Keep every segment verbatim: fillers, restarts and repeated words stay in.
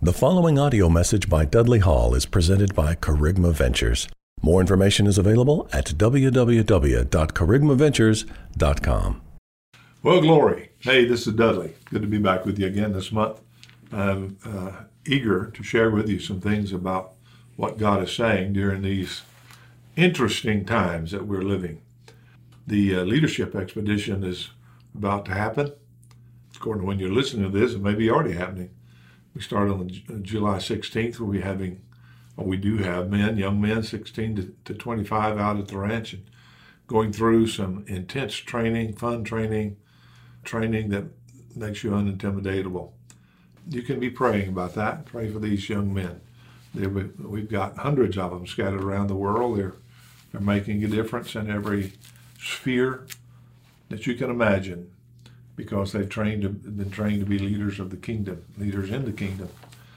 The following audio message by Dudley Hall is presented by Kerygma Ventures. More information is available at w w w dot kerygma ventures dot com. Well, glory. Hey, this is Dudley. Good to be back with you again this month. I'm uh, eager to share with you some things about what God is saying during these interesting times that we're living. The uh, leadership expedition is about to happen. According to when you're listening to this, it may be already happening. We start on the, July sixteenth. We'll be having, or we do have men, young men, sixteen to twenty-five out at the ranch and going through some intense training, fun training, training that makes you unintimidatable. You can be praying about that. Pray for these young men. They're, we've got hundreds of them scattered around the world. They're, they're making a difference in every sphere that you can imagine, because they've trained to, been trained to be leaders of the kingdom, leaders in the kingdom.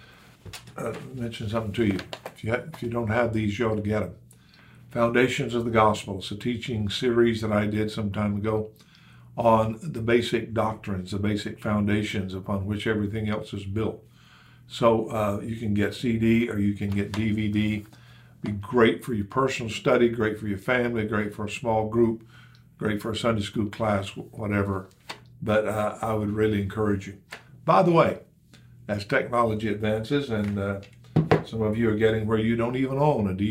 Uh, mention something to you. If you, have, if you don't have these, you ought to get them. Foundations of the Gospel. It's a teaching series that I did some time ago on the basic doctrines, the basic foundations upon which everything else is built. So uh, you can get C D or you can get D V D. Be great for your personal study, great for your family, great for a small group, great for a Sunday school class, whatever. But uh, I would really encourage you. By the way, as technology advances, and uh, some of you are getting where you don't even own a D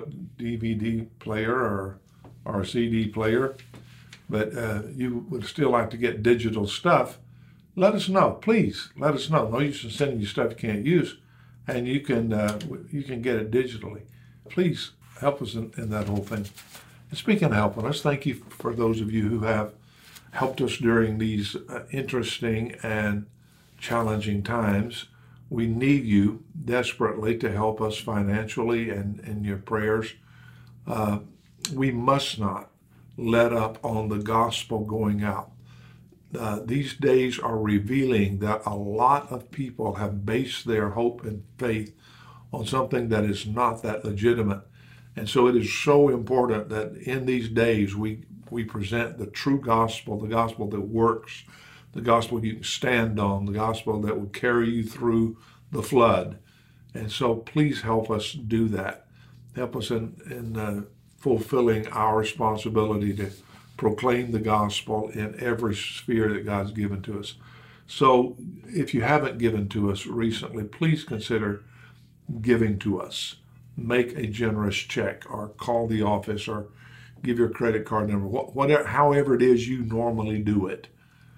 V D player or, or a C D player, but uh, you would still like to get digital stuff, let us know. Please, let us know. No use in sending you stuff you can't use, and you can, uh, you can get it digitally. Please help us in, in that whole thing. And speaking of helping us, thank you for those of you who have helped us during these uh, interesting and challenging times. We need you desperately to help us financially and in your prayers. Uh, we must not let up on the gospel going out. Uh, these days are revealing that a lot of people have based their hope and faith on something that is not that legitimate. And so it is so important that in these days we we present the true gospel, the gospel that works, the gospel you can stand on, the gospel that will carry you through the flood. And so please help us do that. Help us in, in uh, fulfilling our responsibility to proclaim the gospel in every sphere that God's given to us. So if you haven't given to us recently, please consider giving to us. Make a generous check or call the office or give your credit card number, whatever, however it is you normally do it.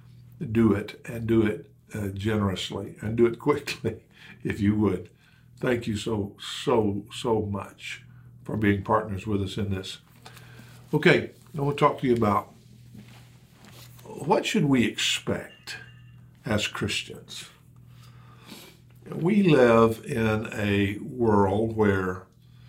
Do it and do it uh, generously and do it quickly, if you would. Thank you so, so, so much for being partners with us in this. Okay, I want to talk to you about what should we expect as Christians. We live in a world where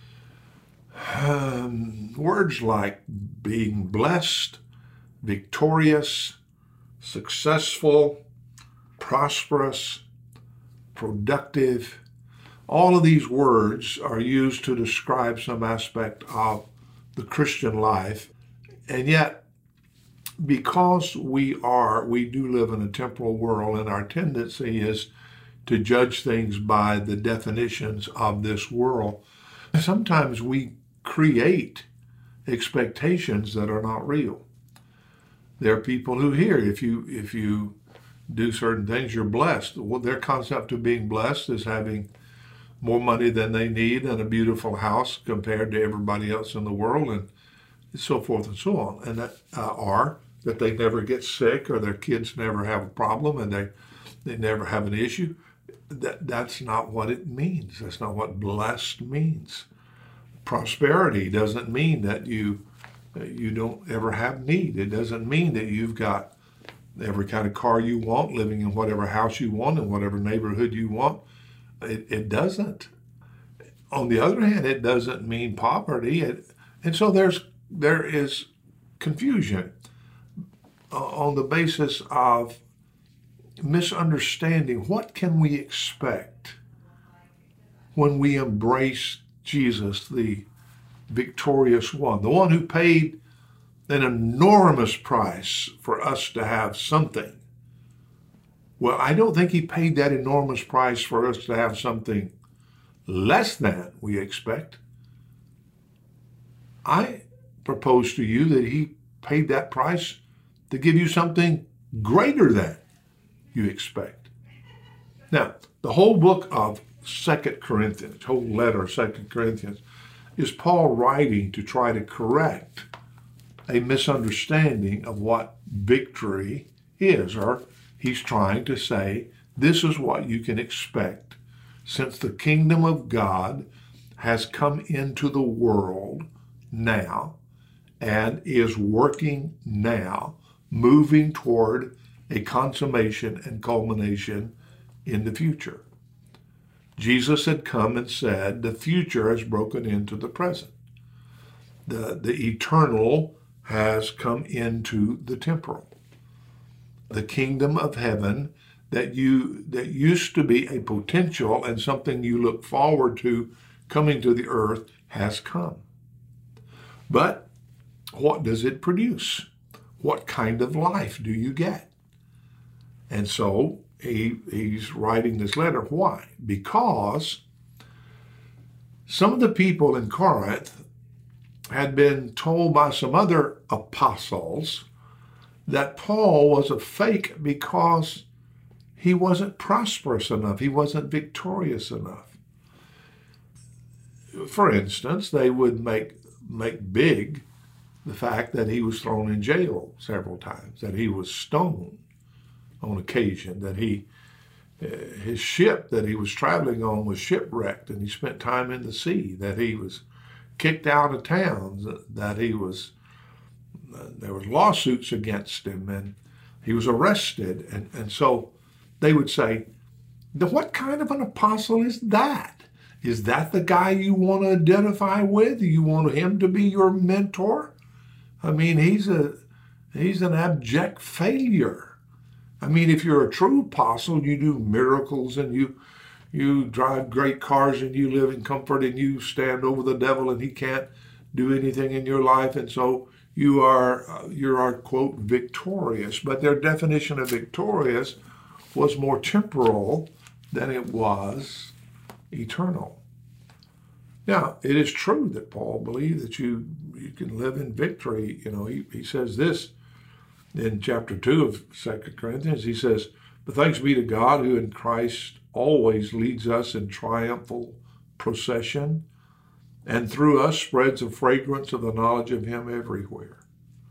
Um, words like being blessed, victorious, successful, prosperous, productive, all of these words are used to describe some aspect of the Christian life. And yet, because we are, we do live in a temporal world, and our tendency is to judge things by the definitions of this world, sometimes we create expectations that are not real. There are people who hear if you if you do certain things, you're blessed. Well, their concept of being blessed is having more money than they need and a beautiful house compared to everybody else in the world, and so forth and so on. And that uh, or that they never get sick, or their kids never have a problem, and they they never have an issue. That that's not what it means. That's not what blessed means. Prosperity doesn't mean that you you don't ever have need. It doesn't mean that you've got every kind of car you want, living in whatever house you want, in whatever neighborhood you want. It, it doesn't. On the other hand, it doesn't mean poverty. It, and so there's there is confusion on the basis of misunderstanding. What can we expect when we embrace Jesus, the victorious one, the one who paid an enormous price for us to have something Well, I don't think he paid that enormous price for us to have something less than we expect. I propose to you that he paid that price to give you something greater than you expect. Now, the whole book of Second Corinthians, whole letter of Second Corinthians, is Paul writing to try to correct a misunderstanding of what victory is, or he's trying to say, this is what you can expect since the kingdom of God has come into the world now and is working now, moving toward a consummation and culmination in the future. Jesus had come and said the future has broken into the present. The, the eternal has come into the temporal. The kingdom of heaven that you that used to be a potential and something you look forward to coming to the earth has come. But what does it produce? What kind of life do you get? And so he, he's writing this letter. Why? Because some of the people in Corinth had been told by some other apostles that Paul was a fake because he wasn't prosperous enough. He wasn't victorious enough. For instance, they would make make big the fact that he was thrown in jail several times, that he was stoned on occasion, that he uh, his ship that he was traveling on was shipwrecked and he spent time in the sea, that he was kicked out of towns, that he was uh, there was lawsuits against him, and he was arrested. And, and so they would say, what kind of an apostle is that? Is that the guy you want to identify with? You want him to be your mentor? I mean, he's a he's an abject failure. I mean, if you're a true apostle, you do miracles and you you drive great cars and you live in comfort and you stand over the devil and he can't do anything in your life, and so you are uh, you are quote victorious. But their definition of victorious was more temporal than it was eternal. Now, it is true that Paul believed that you you can live in victory. You know, he, he says this in chapter two of Second Corinthians. He says, "But thanks be to God who in Christ always leads us in triumphal procession, and through us spreads the fragrance of the knowledge of him everywhere.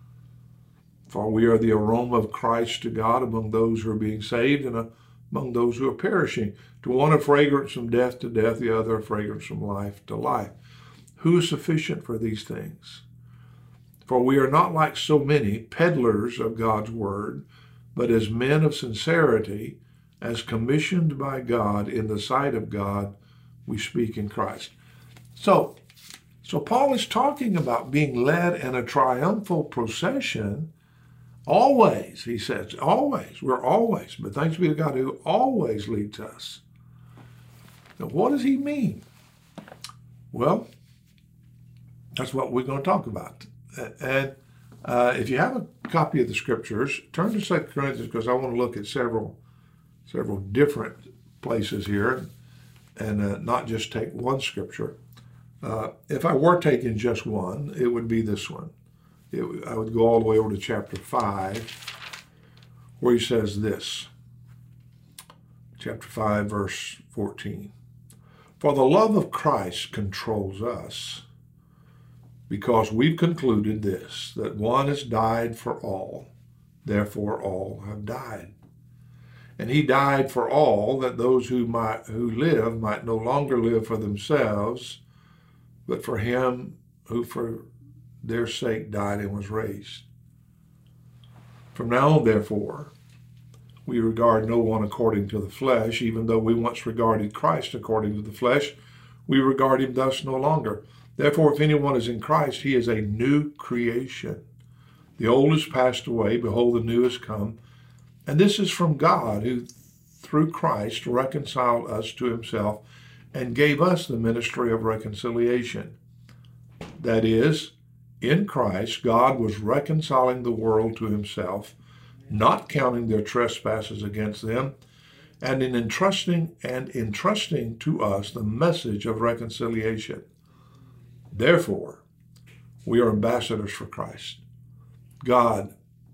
For we are the aroma of Christ to God among those who are being saved and among those who are perishing. To one a fragrance from death to death, the other a fragrance from life to life. Who is sufficient for these things? For we are not like so many peddlers of God's word, but as men of sincerity, as commissioned by God in the sight of God, we speak in Christ." So, so Paul is talking about being led in a triumphal procession. Always, he says, always. We're always, but thanks be to God who always leads us. Now, what does he mean? Well, that's what we're going to talk about. And uh, if you have a copy of the scriptures, turn to Second Corinthians, because I want to look at several, several different places here, and uh, not just take one scripture. Uh, if I were taking just one, it would be this one. It, I would go all the way over to chapter five, where he says this. Chapter five, verse fourteen. "For the love of Christ controls us, because we've concluded this, that one has died for all, therefore all have died. And he died for all, that those who might who live might no longer live for themselves, but for him who for their sake died and was raised. From now on, therefore, we regard no one according to the flesh, even though we once regarded Christ according to the flesh, we regard him thus no longer. Therefore, if anyone is in Christ, he is a new creation. The old has passed away, behold, the new has come. And this is from God, who through Christ reconciled us to himself and gave us the ministry of reconciliation. That is, in Christ, God was reconciling the world to himself, not counting their trespasses against them, and in entrusting and entrusting to us the message of reconciliation. Therefore, we are ambassadors for Christ. God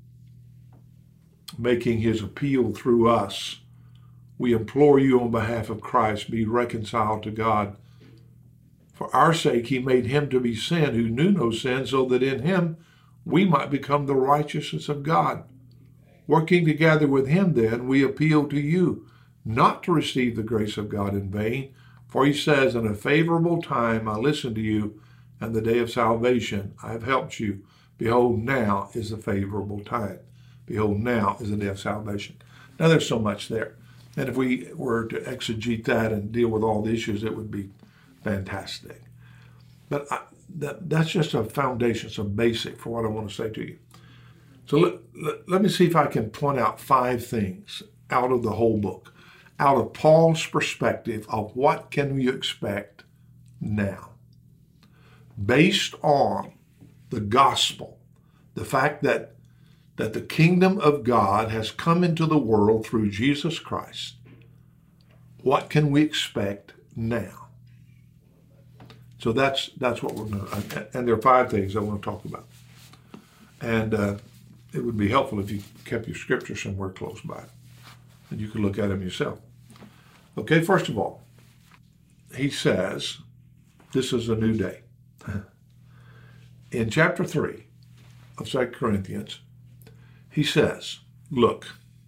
making his appeal through us. We implore you on behalf of Christ, be reconciled to God. For our sake, he made him to be sin who knew no sin, so that in him we might become the righteousness of God. Working together with him, then, we appeal to you, not to receive the grace of God in vain. For he says, in a favorable time I listened to you, and the day of salvation I have helped you. Behold, now is the favorable time. Behold, now is the day of salvation. Now, there's so much there. And if we were to exegete that and deal with all the issues, it would be fantastic. But I, that, that's just a foundation, some basic for what I want to say to you. So let, let, let me see if I can point out five things out of the whole book, out of Paul's perspective of what can you expect now, based on the gospel, the fact that that the kingdom of God has come into the world through Jesus Christ. What can we expect now? So that's that's what we're going to, and there are five things I want to talk about. And uh, it would be helpful if you kept your scripture somewhere close by, and you could look at them yourself. Okay, first of all, he says, this is a new day. In chapter three of Second Corinthians, he says, look,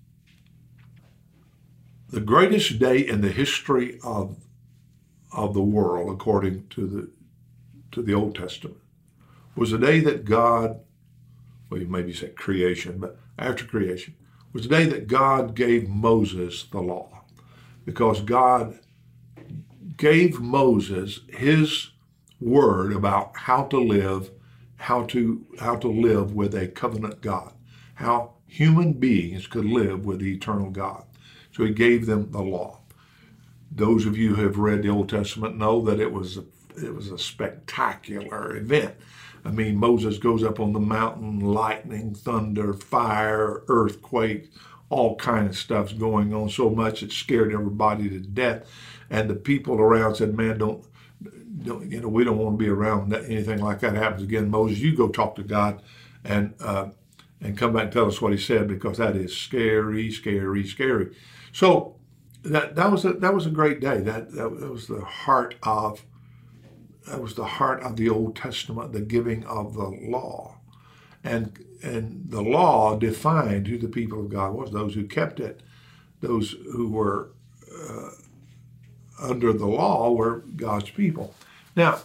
the greatest day in the history of, of the world, according to the, to the Old Testament, was the day that God, well, you maybe say creation, but after creation, was the day that God gave Moses the law. Because God gave Moses his word about how to live, how to, how to live with a covenant God, how human beings could live with the eternal God. So he gave them the law. Those of you who have read the Old Testament know that it was a, it was a spectacular event. I mean, Moses goes up on the mountain, lightning, thunder, fire, earthquake, all kind of stuff's going on, so much it scared everybody to death. And the people around said, man, don't, don't you know, we don't want to be around that, anything like that happens again. Moses, you go talk to God and uh, and come back and tell us what he said, because that is scary, scary, scary. So that that was a that was a great day. That that, that was the heart of that was the heart of the Old Testament, the giving of the law. And and the law defined who the people of God was, those who kept it. Those who were uh, under the law were God's people. Now,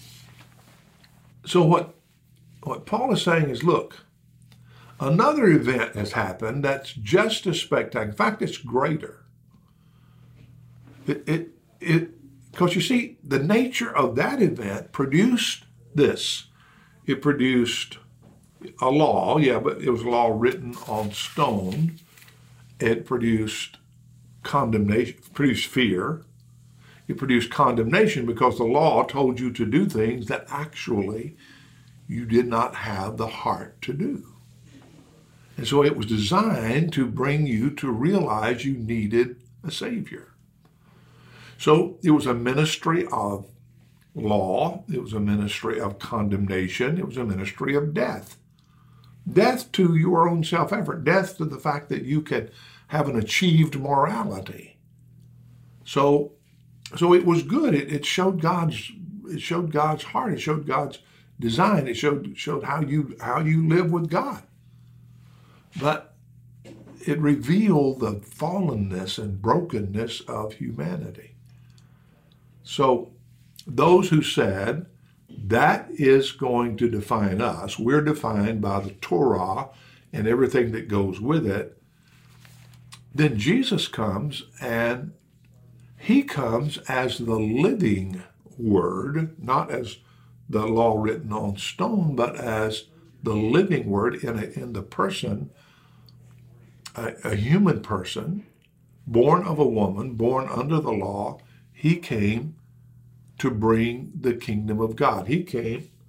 so what, what Paul is saying is, look, another event has happened that's just as spectacular. In fact, it's greater. It, it, it, because you see, the nature of that event produced this. It produced a law, yeah, but it was a law written on stone. It produced condemnation, produced fear. It produced condemnation because the law told you to do things that actually you did not have the heart to do. And so it was designed to bring you to realize you needed a Savior. So it was a ministry of law. It was a ministry of condemnation. It was a ministry of death. Death to your own self-effort. Death to the fact that you could have an achieved morality. So, so it was good. It, it showed God's. It showed God's heart. It showed God's design. It showed showed how you how you live with God. But it revealed the fallenness and brokenness of humanity. So those who said that is going to define us, we're defined by the Torah and everything that goes with it, then Jesus comes, and he comes as the living word, not as the law written on stone, but as the living word in, a, in the person, a, a human person, born of a woman, born under the law. He came to bring the kingdom of God. He came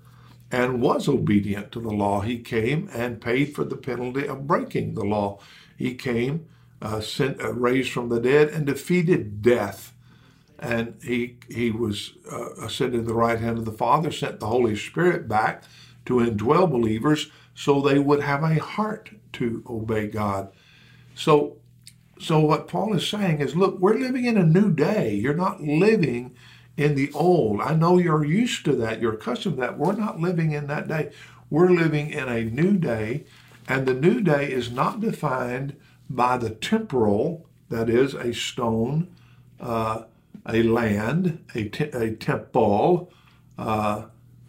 and was obedient to the law. He came and paid for the penalty of breaking the law. He came, uh, sent, uh, raised from the dead, and defeated death. And he he was uh, ascended to the right hand of the Father, sent the Holy Spirit back to indwell believers so they would have a heart to obey God. So, so what Paul is saying is, look, we're living in a new day. You're not living in the old. I know you're used to that. You're accustomed to that. We're not living in that day. We're living in a new day, and the new day is not defined by the temporal, that is, a stone, uh, a land, a, te- a temple, uh,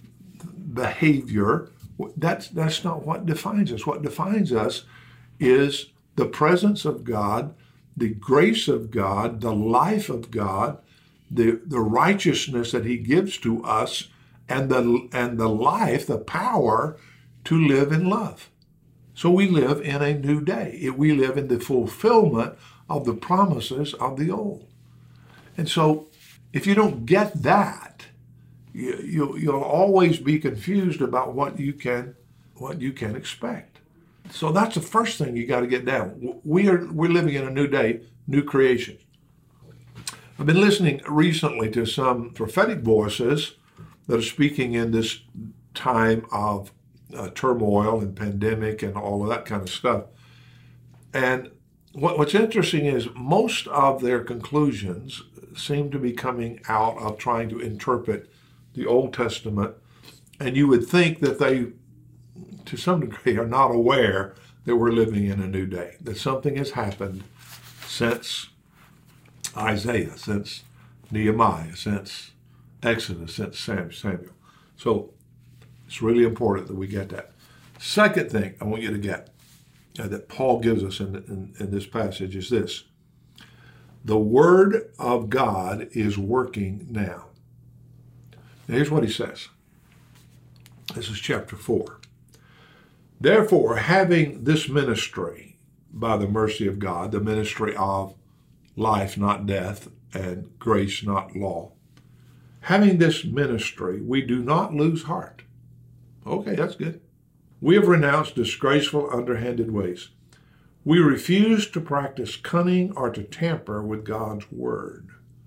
behavior. That's, that's not what defines us. What defines us is the presence of God, the grace of God, the life of God, the, the righteousness that he gives to us, and the, and the life, the power to live in love. So we live in a new day. We live in the fulfillment of the promises of the old. And so if you don't get that, you, you, you'll always be confused about what you can, what you can expect. So that's the first thing you got to get down. We are, we're living in a new day, new creation. I've been listening recently to some prophetic voices that are speaking in this time of uh, turmoil and pandemic and all of that kind of stuff. And what, what's interesting is most of their conclusions seem to be coming out of trying to interpret the Old Testament. And you would think that they, to some degree, are not aware that we're living in a new day, that something has happened since Isaiah, since Nehemiah, since Exodus, since Samuel. So it's really important that we get that. Second thing I want you to get uh, that Paul gives us in, in, in this passage is this. The Word of God is working now. Now here's what he says. This is chapter four. Therefore, having this ministry by the mercy of God, the ministry of life, not death, and grace, not law. Having this ministry, we do not lose heart. Okay, that's good. We have renounced disgraceful, underhanded ways. We refuse to practice cunning or to tamper with God's word.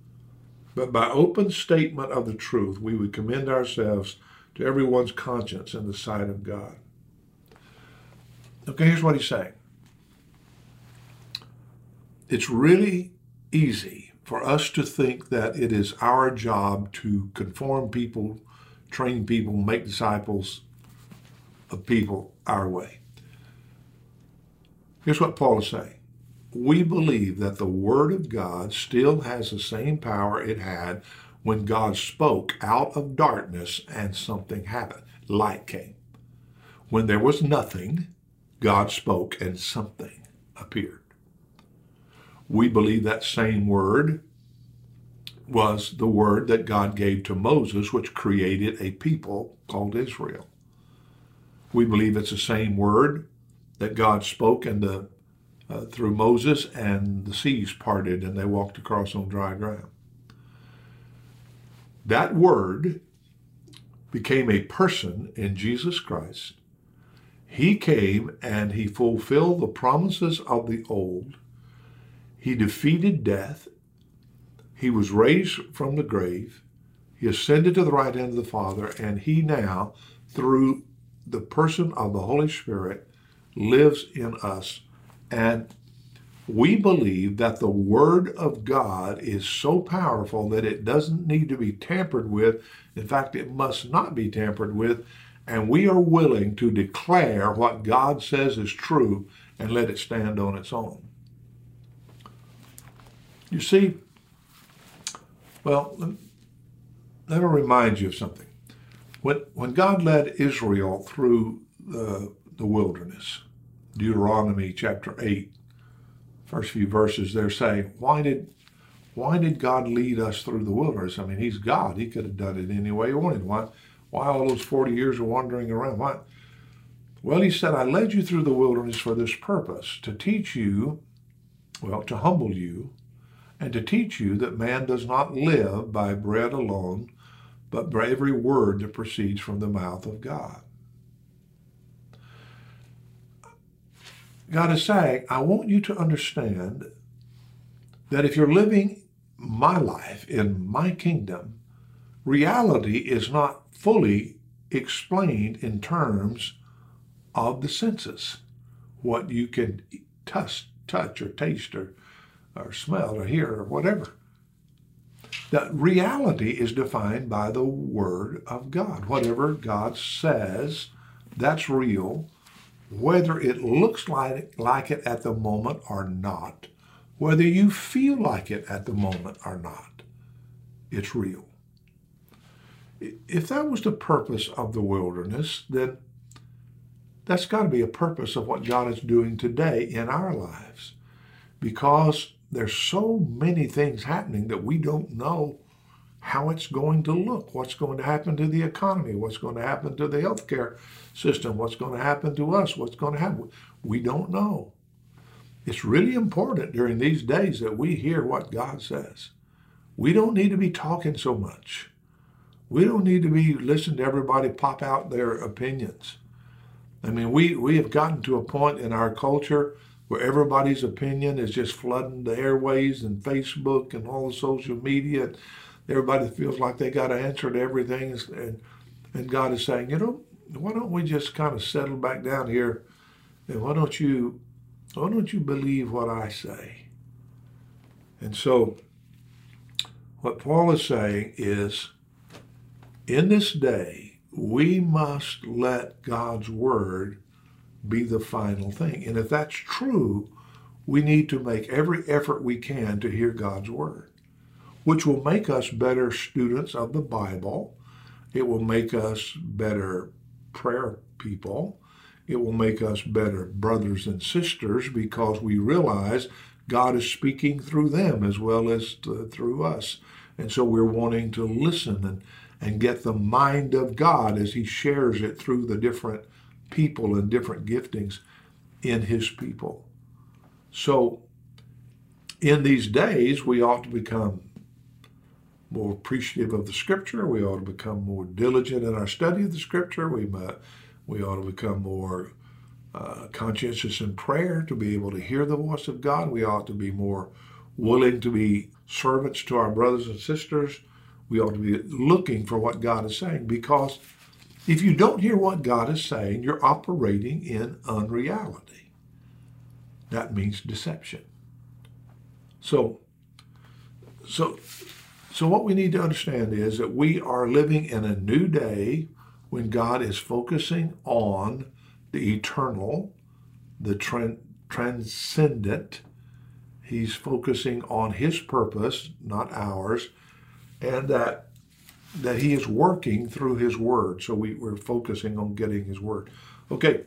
But by open statement of the truth, we would commend ourselves to everyone's conscience in the sight of God. Okay, here's what he's saying. It's really easy for us to think that it is our job to conform people, train people, make disciples of people our way. Here's what Paul is saying. We believe that the Word of God still has the same power it had when God spoke out of darkness and something happened. Light came. When there was nothing, God spoke and something appeared. We believe that same word was the word that God gave to Moses, which created a people called Israel. We believe it's the same word that God spoke in the, uh, through Moses, and the seas parted and they walked across on dry ground. That word became a person in Jesus Christ. He came and he fulfilled the promises of the old. He defeated death. He was raised from the grave. He ascended to the right hand of the Father, and he now, through the person of the Holy Spirit, lives in us. And we believe that the Word of God is so powerful that it doesn't need to be tampered with. In fact, it must not be tampered with. And we are willing to declare what God says is true and let it stand on its own. You see, well, let me remind you of something. When, when God led Israel through the, the wilderness, Deuteronomy chapter eight, first few verses, they're saying, why did, why did God lead us through the wilderness? I mean, he's God. He could have done it any way he wanted. Why, why all those forty years of wandering around? Why? Well, he said, I led you through the wilderness for this purpose, to teach you, well, to humble you, and to teach you that man does not live by bread alone, but by every word that proceeds from the mouth of God. God is saying, I want you to understand that if you're living my life in my kingdom, reality is not fully explained in terms of the senses, what you can touch, touch or taste or, or smell or hear or whatever. That reality is defined by the Word of God. Whatever God says, that's real, whether it looks like, like it at the moment or not, whether you feel like it at the moment or not, it's real. If that was the purpose of the wilderness, then that's got to be a purpose of what God is doing today in our lives, because there's so many things happening that we don't know how it's going to look, what's going to happen to the economy, what's going to happen to the healthcare system, what's going to happen to us, what's going to happen. We don't know. It's really important during these days that we hear what God says. We don't need to be talking so much. We don't need to be listening to everybody pop out their opinions. I mean, we, we have gotten to a point in our culture where everybody's opinion is just flooding the airways and Facebook and all the social media. Everybody feels like they got to answer to everything. And, and God is saying, you know, why don't we just kind of settle back down here, and why don't you, why don't you believe what I say? And so what Paul is saying is, in this day, we must let God's word be the final thing. And if that's true, we need to make every effort we can to hear God's word, which will make us better students of the Bible. It will make us better prayer people. It will make us better brothers and sisters, because we realize God is speaking through them as well as to, through us. And so we're wanting to listen and, and get the mind of God as he shares it through the different people and different giftings in his people. So in these days, we ought to become more appreciative of the Scripture. We ought to become more diligent in our study of the Scripture. We might, we ought to become more uh, conscientious in prayer to be able to hear the voice of God. We ought to be more willing to be servants to our brothers and sisters. We ought to be looking for what God is saying, because if you don't hear what God is saying, you're operating in unreality. That means deception. So, so, so what we need to understand is that we are living in a new day when God is focusing on the eternal, the tran- transcendent. He's focusing on his purpose, not ours, and that that he is working through his word. So we, we're focusing on getting his word. Okay,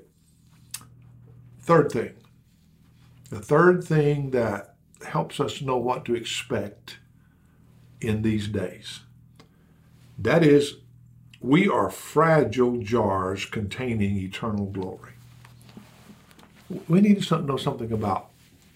third thing. The third thing that helps us know what to expect in these days. That is, we are fragile jars containing eternal glory. We need to know something about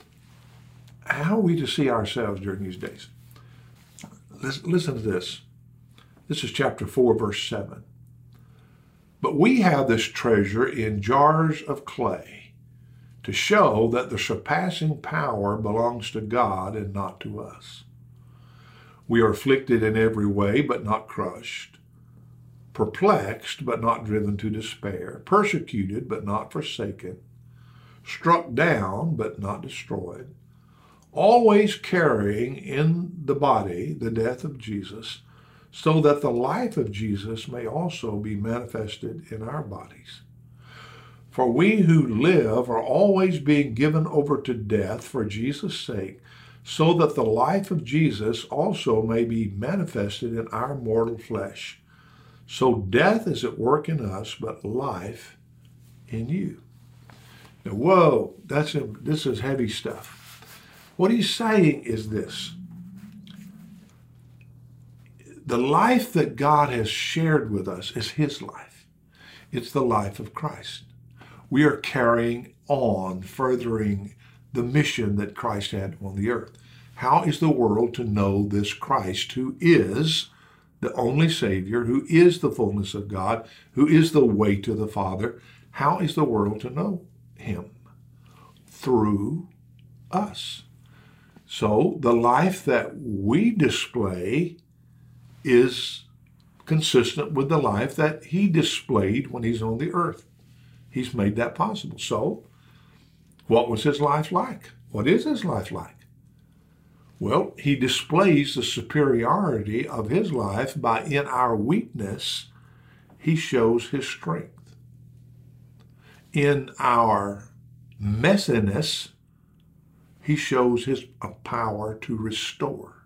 how are we to see ourselves during these days. Listen, listen to this. This is chapter four, verse seven. But we have this treasure in jars of clay to show that the surpassing power belongs to God and not to us. We are afflicted in every way, but not crushed, perplexed, but not driven to despair, persecuted, but not forsaken, struck down, but not destroyed, always carrying in the body the death of Jesus, so that the life of Jesus may also be manifested in our bodies. For we who live are always being given over to death for Jesus' sake, so that the life of Jesus also may be manifested in our mortal flesh. So death is at work in us, but life in you. Now, whoa, that's a, this is heavy stuff. What he's saying is this. The life that God has shared with us is his life. It's the life of Christ. We are carrying on, furthering the mission that Christ had on the earth. How is the world to know this Christ, who is the only Savior, who is the fullness of God, who is the way to the Father, how is the world to know him? Through us. So the life that we display is consistent with the life that he displayed when he's on the earth. He's made that possible. So what was his life like? What is his life like? Well, he displays the superiority of his life by, in our weakness, he shows his strength. In our messiness, he shows his power to restore.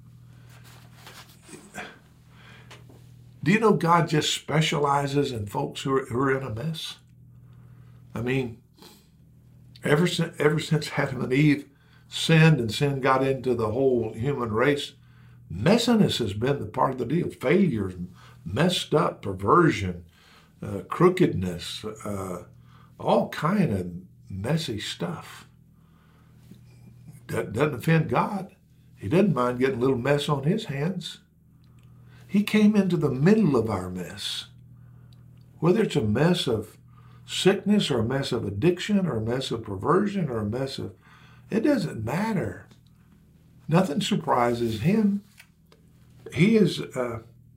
Do you know God just specializes in folks who are, who are in a mess? I mean, ever since, ever since Adam and Eve sinned and sin got into the whole human race, messiness has been the part of the deal. Failures, messed up, perversion, uh, crookedness, uh, all kind of messy stuff. That doesn't offend God. He doesn't mind getting a little mess on his hands. He came into the middle of our mess. Whether it's a mess of sickness or a mess of addiction or a mess of perversion or a mess of, it doesn't matter. Nothing surprises him. He is, uh,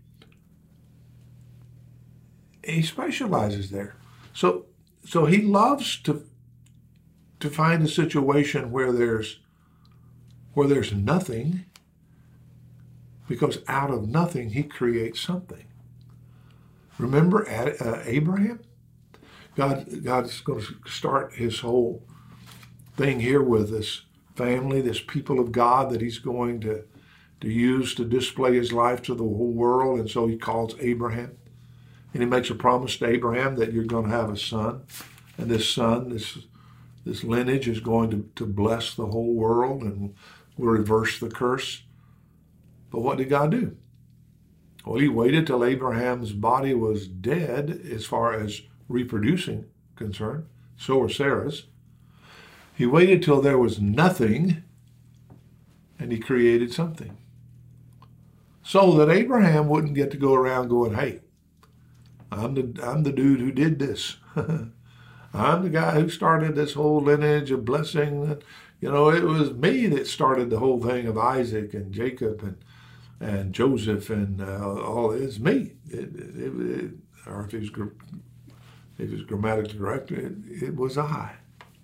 he specializes there. So, so he loves to, to find a situation where there's, where there's nothing, because out of nothing he creates something. Remember uh, Abraham? God, God's going to start his whole thing here with this family, this people of God that he's going to, to use to display his life to the whole world. And so he calls Abraham. And he makes a promise to Abraham that you're going to have a son. And this son, this, this lineage is going to, to bless the whole world and will reverse the curse. But what did God do? Well, he waited till Abraham's body was dead as far as reproducing concerned. So were Sarah's. He waited till there was nothing, and he created something. So that Abraham wouldn't get to go around going, hey, I'm the, I'm the dude who did this. I'm the guy who started this whole lineage of blessing. You know, it was me that started the whole thing of Isaac and Jacob and and Joseph and uh, all. It's me. It, it, it, or if it was, if it was grammatically correct, it, it was I.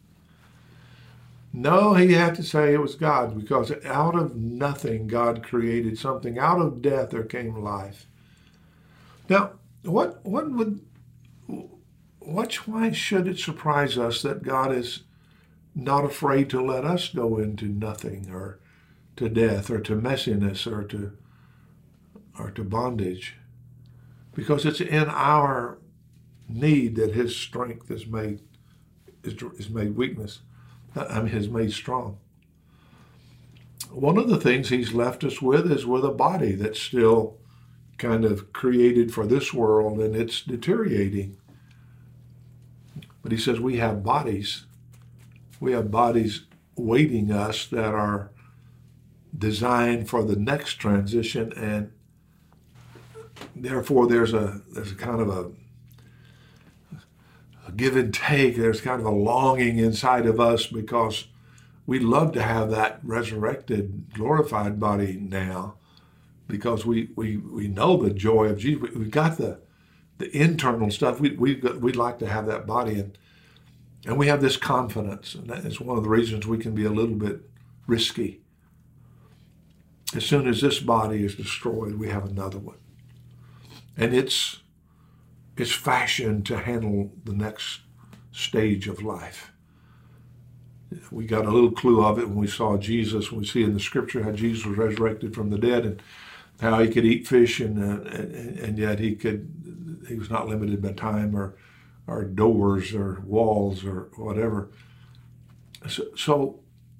No, he had to say it was God, because out of nothing God created something. Out of death there came life. Now, what what would what why should it surprise us that God is not afraid to let us go into nothing or to death or to messiness or to or to bondage? Because it's in our need that his strength is made is, is made weakness. I mean, is made strong. One of the things he's left us with is with a body that's still kind of created for this world and it's deteriorating. But he says we have bodies. We have bodies waiting us that are designed for the next transition, and therefore there's a there's a kind of a A give and take. There's kind of a longing inside of us because we love to have that resurrected, glorified body now, because we we, we know the joy of Jesus. We, we've got the the internal stuff. We we we'd like to have that body, and and we have this confidence, and that is one of the reasons we can be a little bit risky. As soon as this body is destroyed, we have another one, and it's. It's fashioned to handle the next stage of life. We got a little clue of it when we saw Jesus, when we see in the scripture how Jesus was resurrected from the dead and how he could eat fish and uh, and, and yet he could he was not limited by time or or doors or walls or whatever. So so,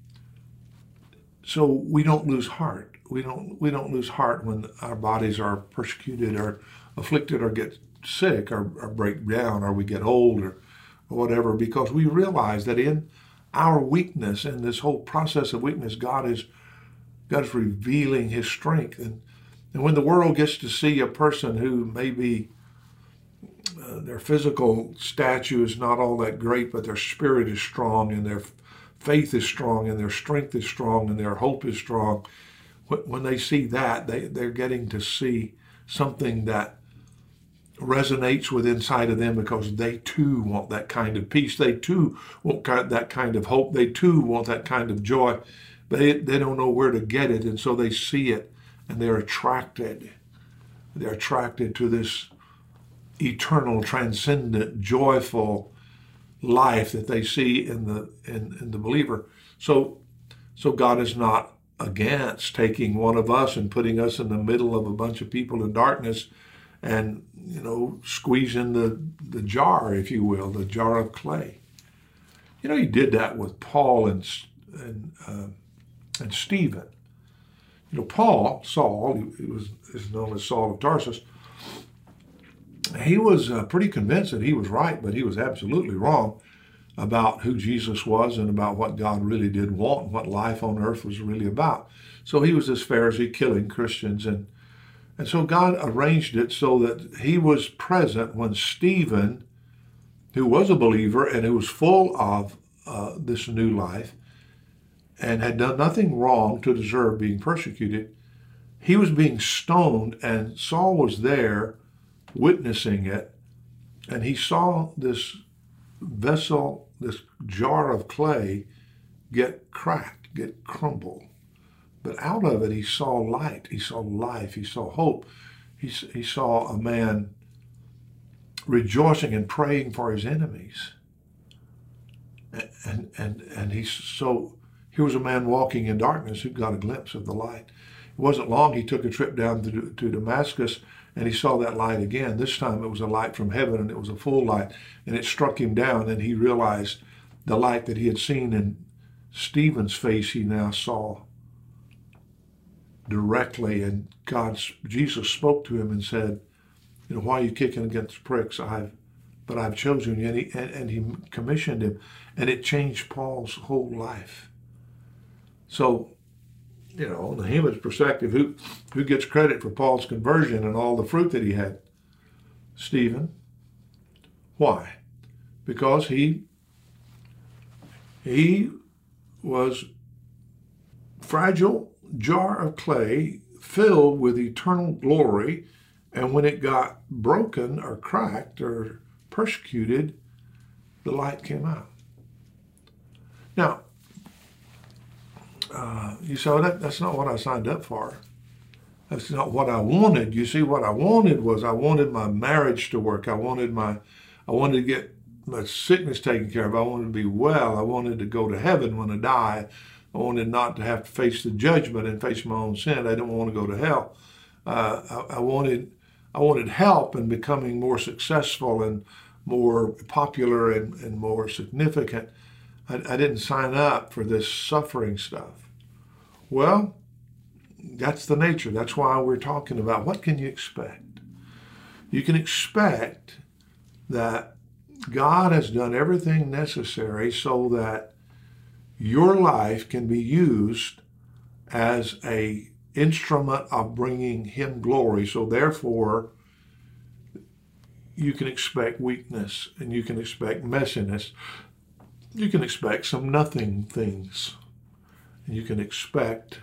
so we don't lose heart. We don't we don't lose heart when our bodies are persecuted or afflicted or get sick or, or break down or we get old or, or whatever, because we realize that in our weakness, in this whole process of weakness, God is God is revealing his strength. And And when the world gets to see a person who maybe uh, their physical stature is not all that great, but their spirit is strong and their faith is strong and their strength is strong and their hope is strong, when they see that, they, they're getting to see something that resonates with inside of them, because they too want that kind of peace. They too want that kind of hope. They too want that kind of joy. They, they don't know where to get it, and so they see it, and they're attracted. They're attracted to this eternal, transcendent, joyful life that they see in the in, in the believer. So, so God is not against taking one of us and putting us in the middle of a bunch of people in darkness and, you know, squeezing the, the jar, if you will, the jar of clay. You know, he did that with Paul and, and, uh, and Stephen. You know, Paul, Saul, he was is known as Saul of Tarsus, he was uh, pretty convinced that he was right, but he was absolutely wrong about who Jesus was and about what God really did want and what life on earth was really about. So he was this Pharisee killing Christians. And, and so God arranged it so that he was present when Stephen, who was a believer and who was full of uh, this new life and had done nothing wrong to deserve being persecuted, he was being stoned, and Saul was there witnessing it, and he saw this vessel, this jar of clay, get cracked, get crumbled. But out of it, he saw light, he saw life, he saw hope. He, he saw a man rejoicing and praying for his enemies. And, and, and, and he, so here was a man walking in darkness who got a glimpse of the light. It wasn't long, he took a trip down to, to Damascus, and he saw that light again. This time it was a light from heaven, and it was a full light, and it struck him down, and he realized the light that he had seen in Stephen's face, he now saw directly. And God's Jesus spoke to him and said, you know, why are you kicking against pricks? I've, but I've chosen you. And he, and, and he commissioned him, and it changed Paul's whole life. So, you know, in the human perspective, who, who gets credit for Paul's conversion and all the fruit that he had? Stephen. Why? Because he, he was fragile jar of clay filled with eternal glory, and when it got broken or cracked or persecuted, the light came out. Now, Uh, you say, well, that, that's not what I signed up for. That's not what I wanted. You see, what I wanted was I wanted my marriage to work. I wanted my, I wanted to get my sickness taken care of. I wanted to be well. I wanted to go to heaven when I die. I wanted not to have to face the judgment and face my own sin. I didn't want to go to hell. Uh, I, I wanted, I wanted help in becoming more successful and more popular and, and more significant. I, I didn't sign up for this suffering stuff. Well, that's the nature. That's why we're talking about what can you expect? You can expect that God has done everything necessary so that your life can be used as an instrument of bringing Him glory. So therefore, you can expect weakness, and you can expect messiness. You can expect some nothing things. And you can expect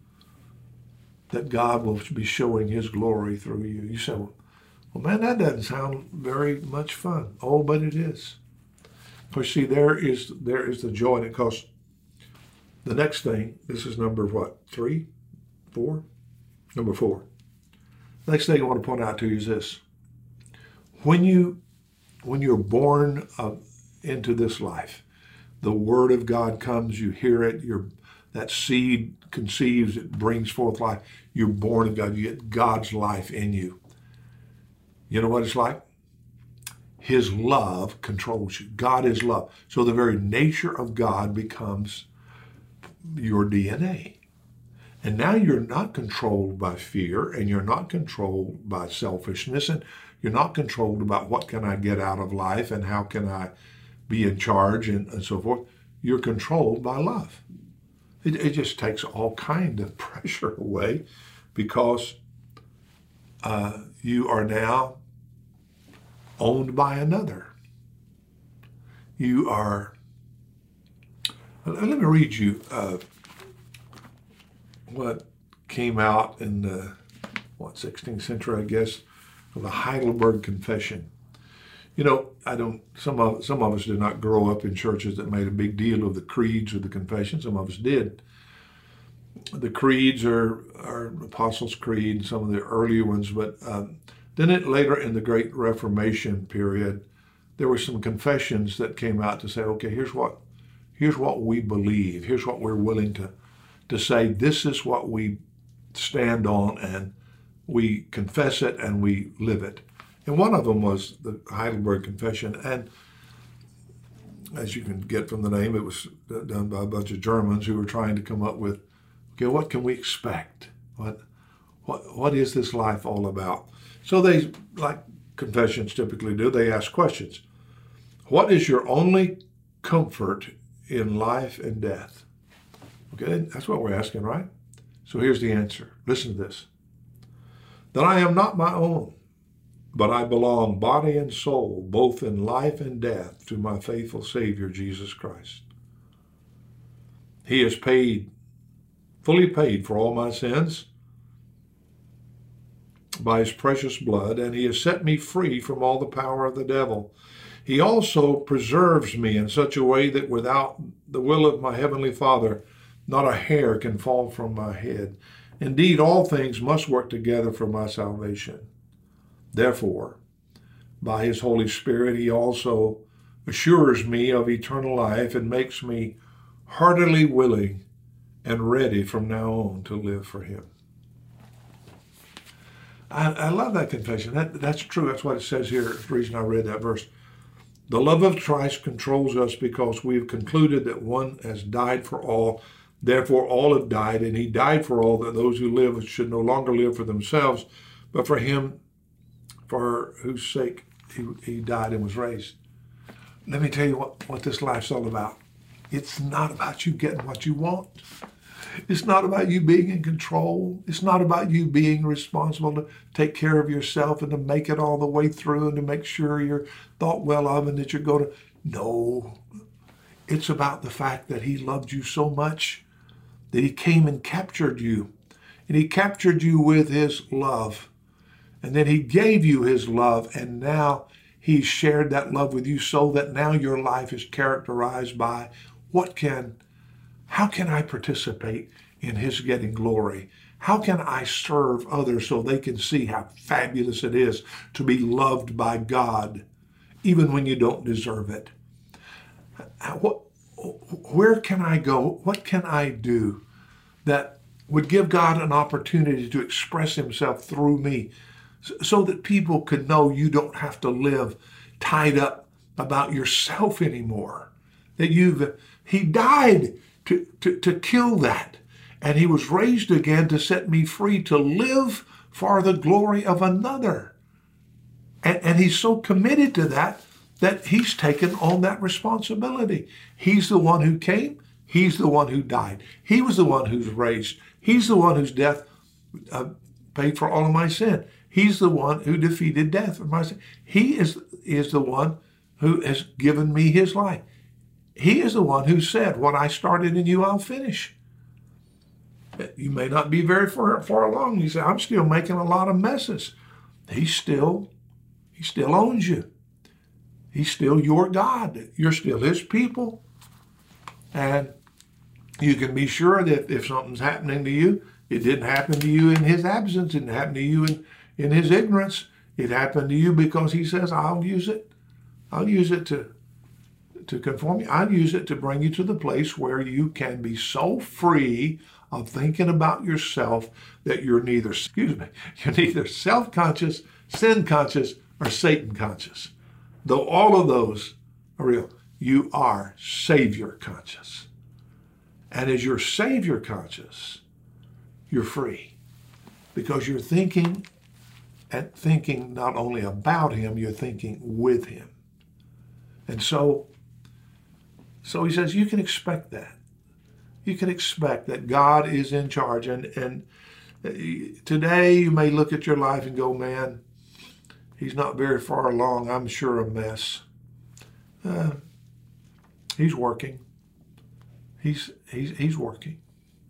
that God will be showing His glory through you. You say, well, man, that doesn't sound very much fun. Oh, but it is. Because see, there is there is the joy in it. Because the next thing, this is number what? Three? Four? Number four. The next thing I want to point out to you is this. When, you, when you're born uh, into this life, the Word of God comes, you hear it, you're that seed conceives, it brings forth life. You're born of God. You get God's life in you. You know what it's like? His love controls you. God is love. So the very nature of God becomes your D N A. And now you're not controlled by fear, and you're not controlled by selfishness, and you're not controlled about what can I get out of life and how can I be in charge and, and so forth. You're controlled by love. It, it just takes all kind of pressure away, because uh, you are now owned by another. You are, let me read you uh, what came out in the, what, sixteenth century, I guess, of the Heidelberg Confession. You know, I don't, some of, some of us did not grow up in churches that made a big deal of the creeds or the confession. Some of us did. The creeds are, are Apostles' Creed, some of the earlier ones, but um, then it, later in the Great Reformation period, there were some confessions that came out to say, okay, here's what, here's what we believe. Here's what we're willing to, to say. This is what we stand on, and we confess it and we live it. And one of them was the Heidelberg Confession. And as you can get from the name, it was done by a bunch of Germans who were trying to come up with, okay, what can we expect? What, what, what is this life all about? So they, like confessions typically do, they ask questions. What is your only comfort in life and death? Okay, that's what we're asking, right? So here's the answer. Listen to this. That I am not my own, but I belong body and soul, both in life and death, to my faithful Savior, Jesus Christ. He has paid, fully paid for all my sins by his precious blood, and he has set me free from all the power of the devil. He also preserves me in such a way that without the will of my heavenly Father, not a hair can fall from my head. Indeed, all things must work together for my salvation. Therefore, by his Holy Spirit, he also assures me of eternal life and makes me heartily willing and ready from now on to live for him. I, I love that confession. That, that's true. That's what it says here. That's the reason I read that verse. The love of Christ controls us because we have concluded that one has died for all. Therefore, all have died, and he died for all, that those who live should no longer live for themselves, but for him, for whose sake he, he died and was raised. Let me tell you what, what this life's all about. It's not about you getting what you want. It's not about you being in control. It's not about you being responsible to take care of yourself and to make it all the way through and to make sure you're thought well of and that you're going to. No. It's about the fact that he loved you so much that he came and captured you. And he captured you with his love. And then he gave you his love. And now he's shared that love with you so that now your life is characterized by what can How can I participate in his getting glory? How can I serve others so they can see how fabulous it is to be loved by God, even when you don't deserve it? What, where can I go? What can I do that would give God an opportunity to express himself through me so that people could know you don't have to live tied up about yourself anymore? That you've, he died To, to, to kill that. And he was raised again to set me free to live for the glory of another. And, and he's so committed to that that he's taken on that responsibility. He's the one who came. He's the one who died. He was the one who's raised. He's the one whose death uh, paid for all of my sin. He's the one who defeated death for my sin. He is, is the one who has given me his life. He is the one who said, what I started in you, I'll finish. You may not be very far, far along. You say, I'm still making a lot of messes. He still, he still owns you. He's still your God. You're still his people. And you can be sure that if something's happening to you, it didn't happen to you in his absence. It didn't happen to you in, in his ignorance. It happened to you because he says, I'll use it. I'll use it to to conform you. I'll use it to bring you to the place where you can be so free of thinking about yourself that you're neither, excuse me, you're neither self-conscious, sin-conscious, or Satan-conscious. Though all of those are real, you are Savior-conscious. And as you're Savior-conscious, you're free because you're thinking and thinking not only about him, you're thinking with him. And so So he says, you can expect that. You can expect that God is in charge. And, and Today you may look at your life and go, man, he's not very far along. I'm sure a mess. Uh, he's working. He's, he's, he's working.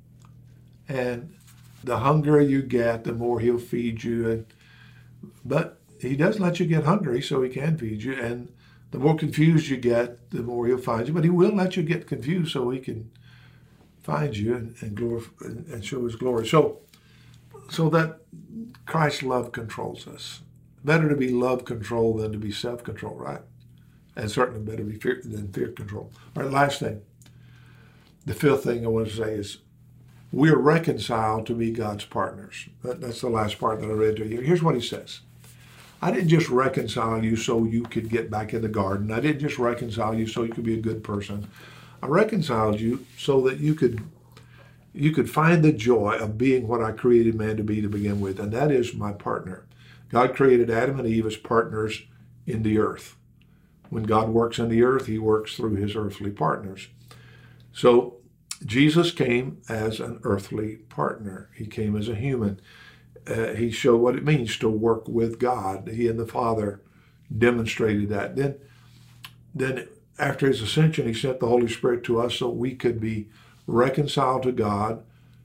And the hungrier you get, the more he'll feed you. And, but he does let you get hungry so he can feed you. And the more confused you get, the more he'll find you. But he will let you get confused so he can find you and, and, glorify, and, and show his glory. So, so that Christ's love controls us. Better to be love controlled than to be self-control, right? And certainly better to be fear than fear control. All right, last thing. The fifth thing I want to say is we're reconciled to be God's partners. That, that's the last part that I read to you. Here's what he says. I didn't just reconcile you so you could get back in the garden. I didn't just reconcile you so you could be a good person. I reconciled you so that you could you could find the joy of being what I created man to be to begin with, and that is my partner. God created Adam and Eve as partners in the earth. When God works in the earth, he works through his earthly partners. So Jesus came as an earthly partner. He came as a human. Uh, he showed what it means to work with God. He and the Father demonstrated that. Then, then after his ascension, he sent the Holy Spirit to us so we could be reconciled to God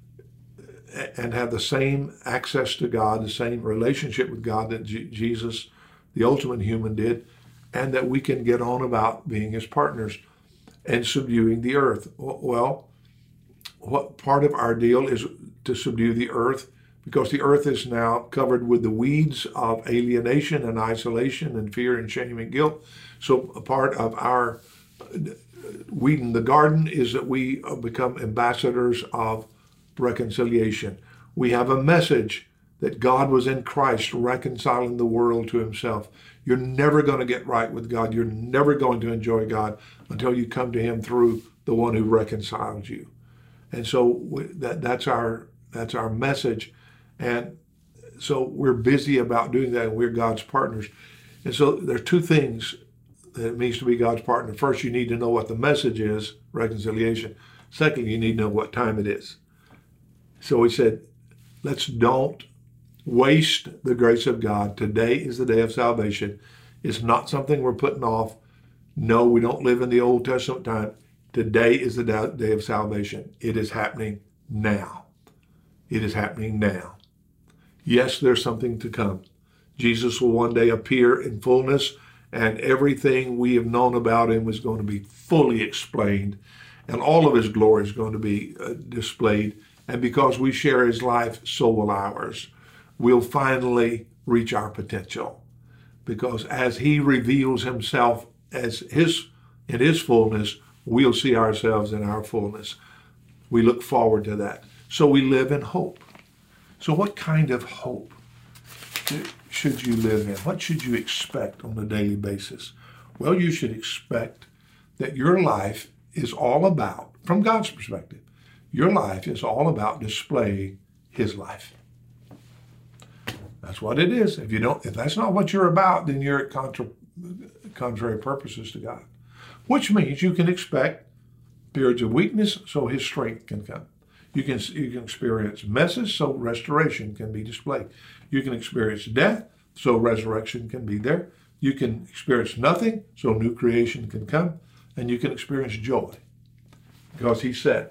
and have the same access to God, the same relationship with God that G- Jesus, the ultimate human, did, and that we can get on about being his partners and subduing the earth. Well, what part of our deal is to subdue the earth? Because the earth is now covered with the weeds of alienation and isolation and fear and shame and guilt. So a part of our weeding the garden is that we become ambassadors of reconciliation. We have a message that God was in Christ reconciling the world to himself. You're never going to get right with God. You're never going to enjoy God until you come to him through the one who reconciled you. And so we, that, that's our that's our message. And so we're busy about doing that, and we're God's partners. And so there are two things that it means to be God's partner. First, you need to know what the message is, reconciliation. Second, you need to know what time it is. So he said, let's don't waste the grace of God. Today is the day of salvation. It's not something we're putting off. No, we don't live in the Old Testament time. Today is the day of salvation. It is happening now. It is happening now. Yes, there's something to come. Jesus will one day appear in fullness, and everything we have known about him is going to be fully explained, and all of his glory is going to be uh, displayed. And because we share his life, so will ours. We'll finally reach our potential, because as he reveals himself as his in his fullness, we'll see ourselves in our fullness. We look forward to that. So we live in hope. So what kind of hope should you live in? What should you expect on a daily basis? Well, you should expect that your life is all about, from God's perspective, your life is all about displaying his life. That's what it is. If you don't, if that's not what you're about, then you're at contra, contrary purposes to God. Which means you can expect periods of weakness so his strength can come. You can, you can experience messes so restoration can be displayed. You can experience death so resurrection can be there. You can experience nothing so new creation can come. And you can experience joy. Because he said,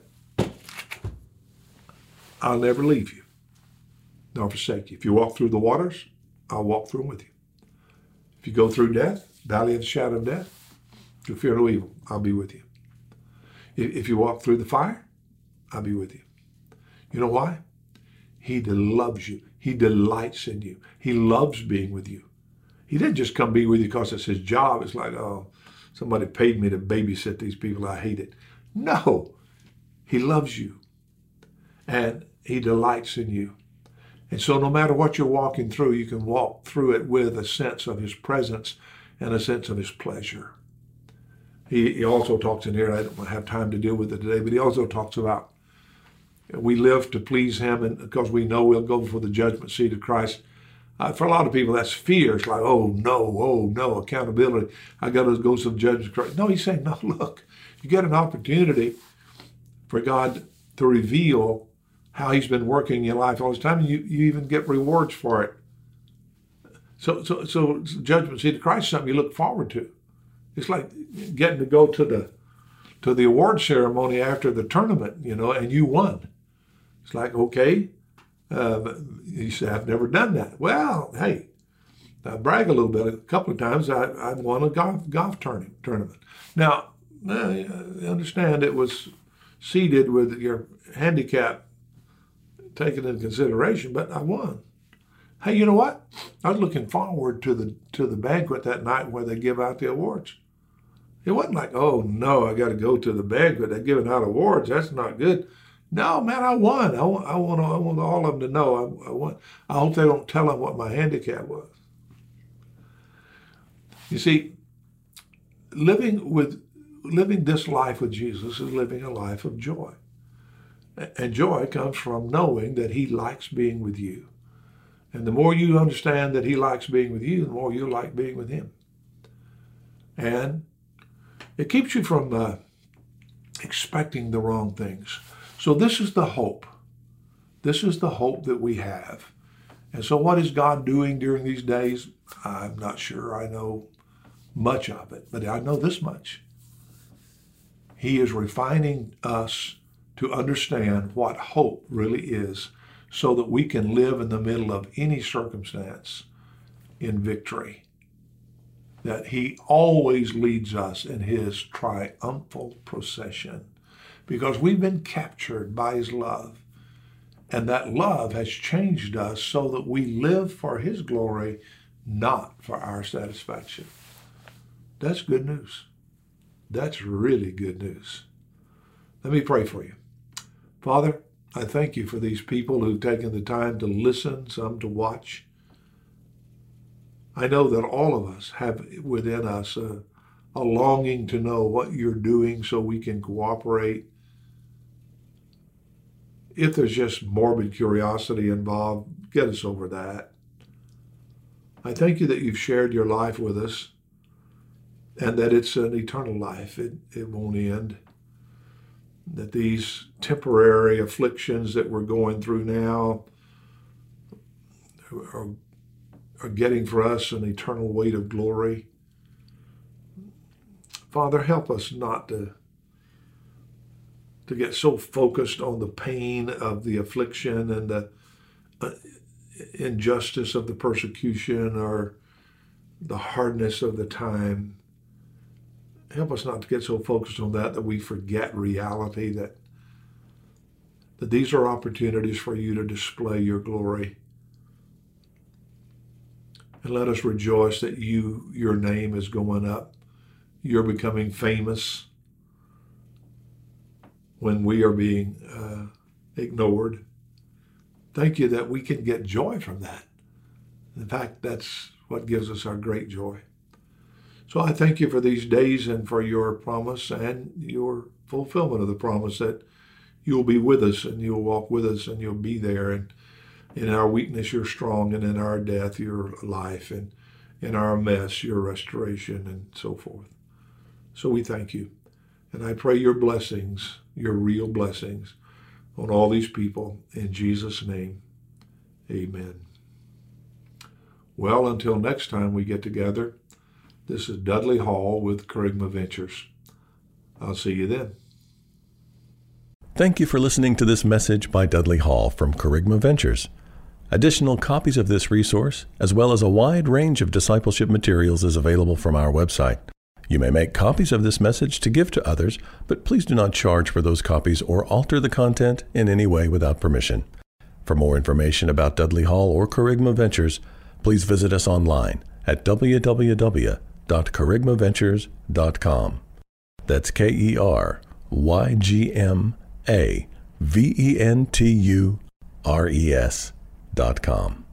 I'll never leave you nor forsake you. If you walk through the waters, I'll walk through them with you. If you go through death, valley of the shadow of death, you'll fear no evil. I'll be with you. If you walk through the fire, I'll be with you. You know why? He loves you. He delights in you. He loves being with you. He didn't just come be with you because it's his job. It's like, oh, somebody paid me to babysit these people. I hate it. No, he loves you. And he delights in you. And so no matter what you're walking through, you can walk through it with a sense of his presence and a sense of his pleasure. He, he also talks in here, I don't have time to deal with it today, but he also talks about we live to please him, and because we know we'll go for the judgment seat of Christ. Uh, for a lot of people, that's fear. It's like, oh, no, oh, no, accountability. I got to go to the judgment of Christ. No, he's saying, no, look, you get an opportunity for God to reveal how he's been working in your life all this time, and you, you even get rewards for it. So, so, so judgment seat of Christ is something you look forward to. It's like getting to go to the to the award ceremony after the tournament, you know, and you won. It's like, okay, uh, you say, I've never done that. Well, hey, I brag a little bit. A couple of times I, I won a golf golf tournament. tournament. Now, I understand it was seeded with your handicap taken into consideration, but I won. Hey, you know what? I was looking forward to the to the banquet that night where they give out the awards. It wasn't like, oh no, I got to go to the banquet. They're giving out awards. That's not good. No, man, I won. I want, I want, I want all of them to know I, I won. I hope they don't tell them what my handicap was. You see, living with living this life with Jesus is living a life of joy, and joy comes from knowing that He likes being with you. And the more you understand that He likes being with you, the more you like being with Him. And it keeps you from uh, expecting the wrong things. So this is the hope. This is the hope that we have. And so what is God doing during these days? I'm not sure I know much of it, but I know this much. He is refining us to understand what hope really is, so that we can live in the middle of any circumstance in victory. That He always leads us in His triumphal procession, because we've been captured by His love. And that love has changed us so that we live for His glory, not for our satisfaction. That's good news. That's really good news. Let me pray for you. Father, I thank You for these people who've taken the time to listen, some to watch. I know that all of us have within us a, a longing to know what You're doing so we can cooperate. If there's just morbid curiosity involved, get us over that. I thank You that You've shared Your life with us, and that it's an eternal life. It, it won't end. That these temporary afflictions that we're going through now are, are getting for us an eternal weight of glory. Father, help us not to, to get so focused on the pain of the affliction and the uh, injustice of the persecution or the hardness of the time. Help us not to get so focused on that that we forget reality, that, that these are opportunities for You to display Your glory. And let us rejoice that you, Your name is going up. You're becoming famous when we are being uh, ignored. Thank You that we can get joy from that. In fact, that's what gives us our great joy. So I thank You for these days and for Your promise and Your fulfillment of the promise that You'll be with us and You'll walk with us and You'll be there. And in our weakness, You're strong, and in our death, You're life, and in our mess, Your restoration, and so forth. So we thank You. And I pray Your blessings, Your real blessings, on all these people. In Jesus' name, amen. Well, until next time we get together, this is Dudley Hall with Kerygma Ventures. I'll see you then. Thank you for listening to this message by Dudley Hall from Kerygma Ventures. Additional copies of this resource, as well as a wide range of discipleship materials, is available from our website. You may make copies of this message to give to others, but please do not charge for those copies or alter the content in any way without permission. For more information about Dudley Hall or Kerygma Ventures, please visit us online at w w w dot kerygma ventures dot com. That's K E R Y G M A V E N T U R E S dot com.